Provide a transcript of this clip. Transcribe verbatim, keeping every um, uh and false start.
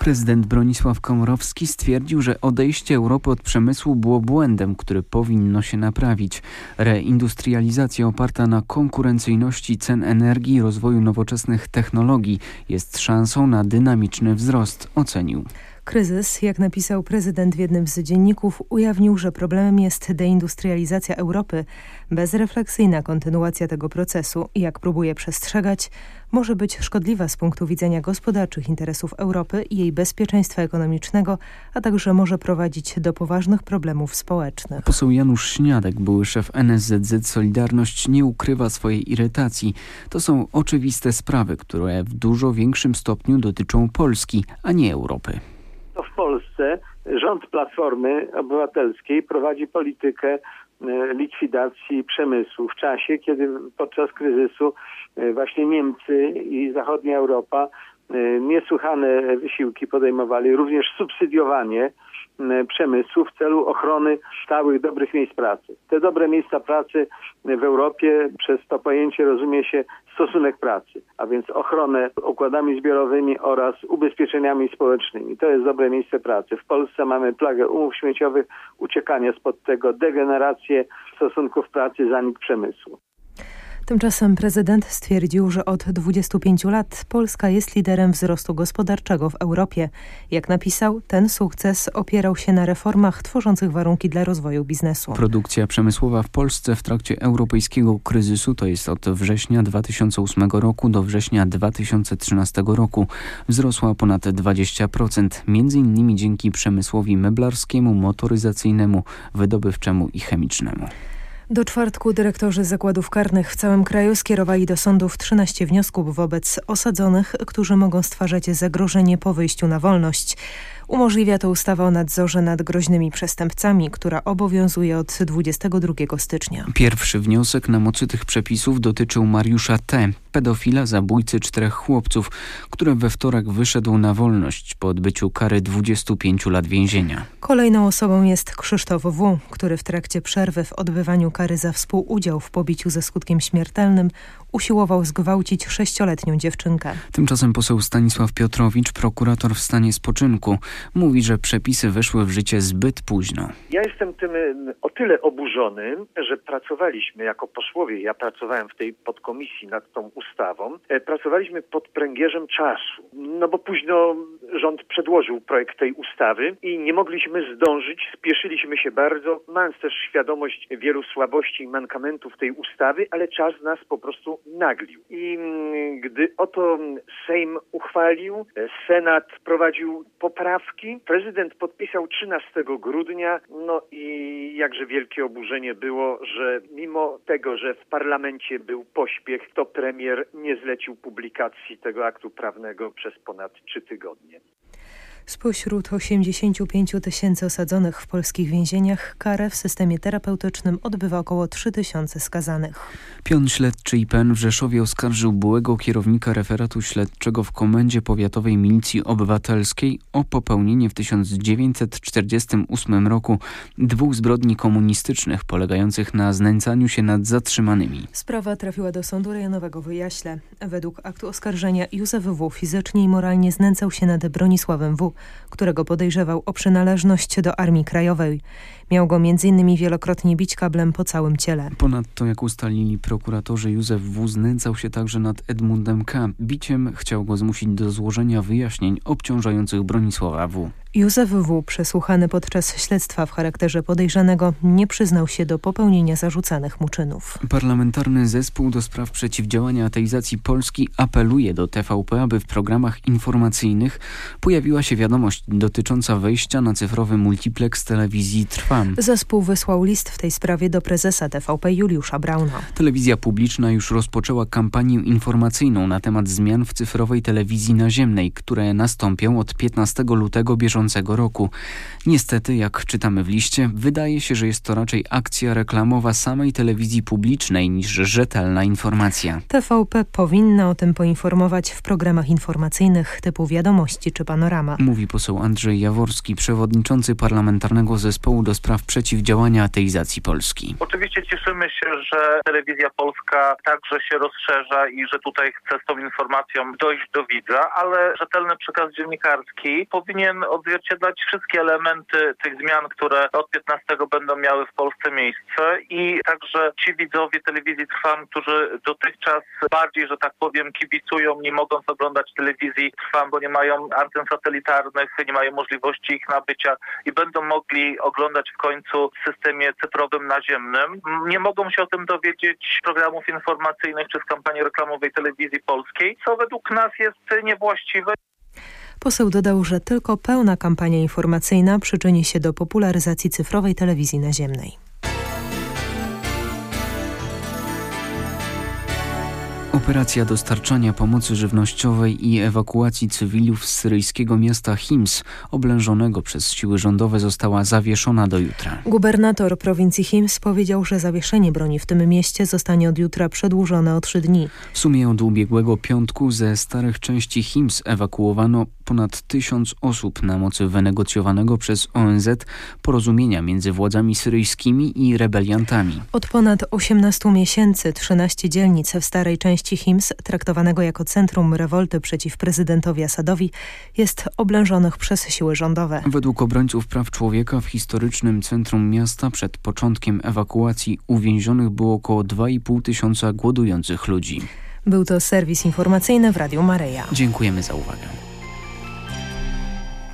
Prezydent Bronisław Komorowski stwierdził, że odejście Europy od przemysłu było błędem, który powinno się naprawić. Reindustrializacja oparta na konkurencyjności cen energii i rozwoju nowoczesnych technologii jest szansą na dynamiczny wzrost, ocenił. Kryzys, jak napisał prezydent w jednym z dzienników, ujawnił, że problemem jest deindustrializacja Europy. Bezrefleksyjna kontynuacja tego procesu, jak próbuje przestrzegać, może być szkodliwa z punktu widzenia gospodarczych interesów Europy i jej bezpieczeństwa ekonomicznego, a także może prowadzić do poważnych problemów społecznych. Poseł Janusz Śniadek, były szef N S Z Z Solidarność, nie ukrywa swojej irytacji. To są oczywiste sprawy, które w dużo większym stopniu dotyczą Polski, a nie Europy. To w Polsce rząd Platformy Obywatelskiej prowadzi politykę likwidacji przemysłu w czasie, kiedy podczas kryzysu właśnie Niemcy i zachodnia Europa niesłychane wysiłki podejmowali, również subsydiowanie przemysłu w celu ochrony stałych, dobrych miejsc pracy. Te dobre miejsca pracy w Europie przez to pojęcie rozumie się stosunek pracy, a więc ochronę układami zbiorowymi oraz ubezpieczeniami społecznymi. To jest dobre miejsce pracy. W Polsce mamy plagę umów śmieciowych, uciekanie spod tego, degenerację stosunków pracy, zanik przemysłu. Tymczasem prezydent stwierdził, że od dwudziestu pięciu lat Polska jest liderem wzrostu gospodarczego w Europie. Jak napisał, ten sukces opierał się na reformach tworzących warunki dla rozwoju biznesu. Produkcja przemysłowa w Polsce w trakcie europejskiego kryzysu, to jest od września dwa tysiące ósmego roku do września dwa tysiące trzynastego roku, wzrosła o ponad dwadzieścia procent, między innymi dzięki przemysłowi meblarskiemu, motoryzacyjnemu, wydobywczemu i chemicznemu. Do czwartku dyrektorzy zakładów karnych w całym kraju skierowali do sądów trzynaście wniosków wobec osadzonych, którzy mogą stwarzać zagrożenie po wyjściu na wolność. Umożliwia to ustawa o nadzorze nad groźnymi przestępcami, która obowiązuje od dwudziestego drugiego stycznia. Pierwszy wniosek na mocy tych przepisów dotyczył Mariusza T., pedofila, zabójcy czterech chłopców, który we wtorek wyszedł na wolność po odbyciu kary dwudziestu pięciu lat więzienia. Kolejną osobą jest Krzysztof W., który w trakcie przerwy w odbywaniu kary za współudział w pobiciu ze skutkiem śmiertelnym usiłował zgwałcić sześcioletnią dziewczynkę. Tymczasem poseł Stanisław Piotrowicz, prokurator w stanie spoczynku, mówi, że przepisy weszły w życie zbyt późno. Ja jestem tym o tyle oburzony, że pracowaliśmy jako posłowie, ja pracowałem w tej podkomisji nad tą ustawą, pracowaliśmy pod pręgierzem czasu, no bo późno rząd przedłożył projekt tej ustawy i nie mogliśmy zdążyć, spieszyliśmy się bardzo, mając też świadomość wielu słabości i mankamentów tej ustawy, ale czas nas po prostu naglił. I gdy oto Sejm uchwalił, Senat prowadził poprawki, prezydent podpisał trzynastego grudnia, no i jakże wielkie oburzenie było, że mimo tego, że w parlamencie był pośpiech, to premier nie zlecił publikacji tego aktu prawnego przez ponad trzy tygodnie. Spośród osiemdziesięciu pięciu tysięcy osadzonych w polskich więzieniach karę w systemie terapeutycznym odbywa około trzy tysiące skazanych. Pion śledczy I P N w Rzeszowie oskarżył byłego kierownika referatu śledczego w Komendzie Powiatowej Milicji Obywatelskiej o popełnienie w tysiąc dziewięćset czterdziestym ósmym roku dwóch zbrodni komunistycznych polegających na znęcaniu się nad zatrzymanymi. Sprawa trafiła do sądu rejonowego w Jaśle. Według aktu oskarżenia Józef W. fizycznie i moralnie znęcał się nad Bronisławem W., którego podejrzewał o przynależność do Armii Krajowej. Miał go między innymi wielokrotnie bić kablem po całym ciele. Ponadto, jak ustalili prokuratorzy, Józef W. znęcał się także nad Edmundem K. Biciem chciał go zmusić do złożenia wyjaśnień obciążających Bronisława W. Józef W., przesłuchany podczas śledztwa w charakterze podejrzanego, nie przyznał się do popełnienia zarzucanych mu czynów. Parlamentarny Zespół do spraw przeciwdziałania ateizacji Polski apeluje do T V P, aby w programach informacyjnych pojawiła się wiadomość dotycząca wejścia na cyfrowy multiplex telewizji Trwam. Zespół wysłał list w tej sprawie do prezesa T V P Juliusza Brauna. Telewizja publiczna już rozpoczęła kampanię informacyjną na temat zmian w cyfrowej telewizji naziemnej, które nastąpią od piętnastego lutego bieżącego roku. Niestety, jak czytamy w liście, wydaje się, że jest to raczej akcja reklamowa samej telewizji publicznej niż rzetelna informacja. T V P powinna o tym poinformować w programach informacyjnych typu Wiadomości czy Panorama. Mówi mówi poseł Andrzej Jaworski, przewodniczący Parlamentarnego Zespołu do Spraw Przeciwdziałania Ateizacji Polski. Oczywiście cieszymy się, że Telewizja Polska także się rozszerza i że tutaj chce z tą informacją dojść do widza, ale rzetelny przekaz dziennikarski powinien odzwierciedlać wszystkie elementy tych zmian, które od piętnastego będą miały w Polsce miejsce i także ci widzowie Telewizji Trwam, którzy dotychczas bardziej, że tak powiem, kibicują, nie mogąc oglądać Telewizji Trwam, bo nie mają anten satelitarnych, nie mają możliwości ich nabycia i będą mogli oglądać w końcu w systemie cyfrowym naziemnym. Nie mogą się o tym dowiedzieć z programów informacyjnych czy z kampanii reklamowej Telewizji Polskiej, co według nas jest niewłaściwe. Poseł dodał, że tylko pełna kampania informacyjna przyczyni się do popularyzacji cyfrowej telewizji naziemnej. Operacja dostarczania pomocy żywnościowej i ewakuacji cywilów z syryjskiego miasta Hims, oblężonego przez siły rządowe, została zawieszona do jutra. Gubernator prowincji Hims powiedział, że zawieszenie broni w tym mieście zostanie od jutra przedłużone o trzy dni. W sumie od ubiegłego piątku ze starych części Hims ewakuowano ponad tysiąc osób na mocy wynegocjowanego przez O N Z porozumienia między władzami syryjskimi i rebeliantami. Od ponad osiemnastu miesięcy trzynaście dzielnic w starej części Hims, traktowanego jako centrum rewolty przeciw prezydentowi Asadowi, jest oblężonych przez siły rządowe. Według obrońców praw człowieka w historycznym centrum miasta przed początkiem ewakuacji uwięzionych było około dwa i pół tysiąca głodujących ludzi. Był to serwis informacyjny w Radiu Maryja. Dziękujemy za uwagę.